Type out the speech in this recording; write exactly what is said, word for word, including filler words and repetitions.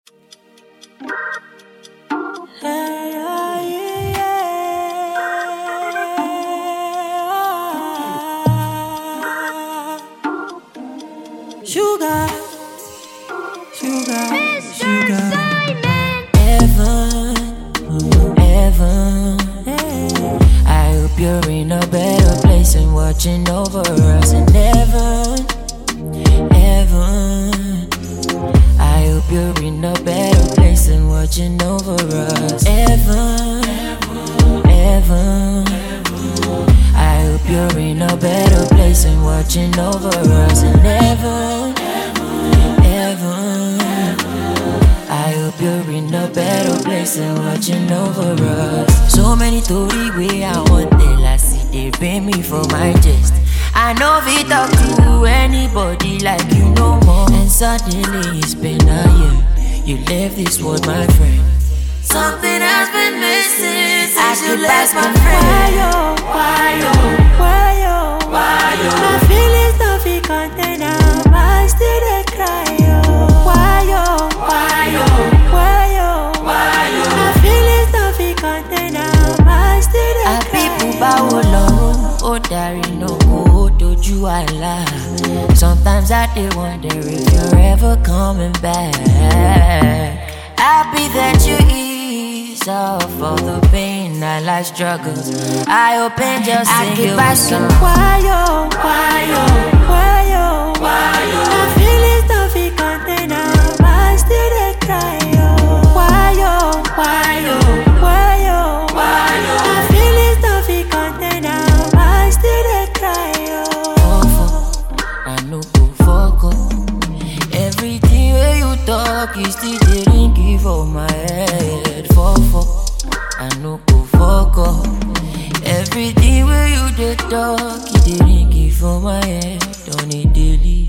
Hey, oh, yeah. Sugar, sugar, sugar. Heaven, heaven. I hope you're in a better place and watching over us. And heaven, heaven. I hope you're in a better place and watching over us. Heaven, heaven. I hope you're in a better place and watching over us. And heaven, heaven. I hope you're in a better place and watching over us. So many stories way I want tell. I see they pay me for my chest. I know if it talk to anybody like you no more. And suddenly it's been a year. You left this world, my friend. Something has been missing since you left, my friend. Why yo, why yo, why yo, why yo? My feelings don't feel contained. I still dey cry yo. Why yo, why yo, why yo, why yo? My feelings don't feel contained. I still dey cry. People bow low, oh dari no go doju ala. Sometimes I dey wonder if you're ever coming back. Happy that you ease off all the pain I like struggles. I open your single song. Why yo, why yo, why yo, why yo? My feelings don't feel contained. I still dey cry yo. Why yo, why yo, why yo, why yo? My feelings don't feel contained. I still dey cry yo. I no go fuck up. Everything where you talk is still dey ring for my head. Fuck fuck, I no go fuck up. Everything where you dey talk, it dey ring for my head on a daily.